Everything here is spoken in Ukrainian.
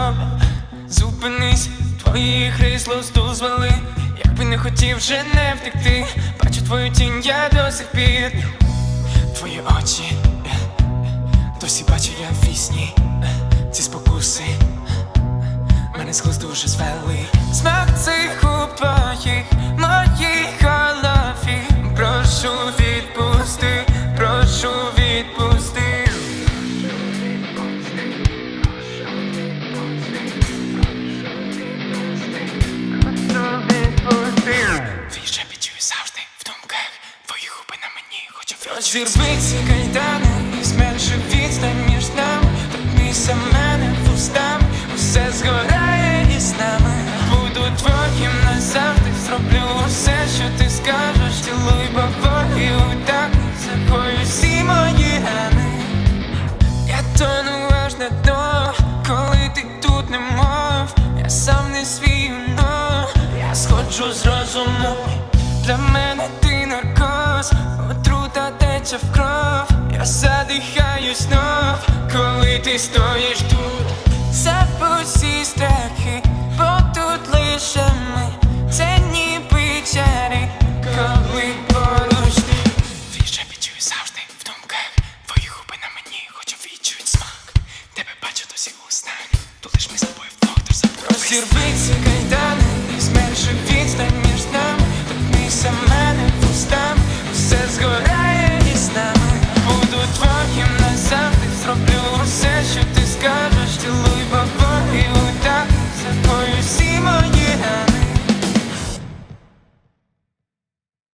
стоп, зупинись, твої крісла дозволи. Якби не хотів вже не втекти, бачу твою тінь я до сих пір. Твої очі досі бачу я в вісні. Ці спокуси мене з глузду вже звели. Смак цих губ твоїх, моїй голові. Прошу відпусти, прошу відпусти. Твій шепіт чую завжди в думках, твої губи на мені, хочу відчути. Ці кайдани і зменши відстань між нами. Торкнися мене вустами, усе згорає із нами. Буду твоїм назавжди, зроблю все, що ти скажеш. Цілуй поволі, утакни собою всі мої рани. Я тону аж на дно, коли ти тут немов. Я сам не свій, но я сходжу з розуму. Для мене ти наркоз, отрута тече в кров. Я задихаюсь знов, коли ти стоїш тут. Забудь всі страхи, бо тут лише ми.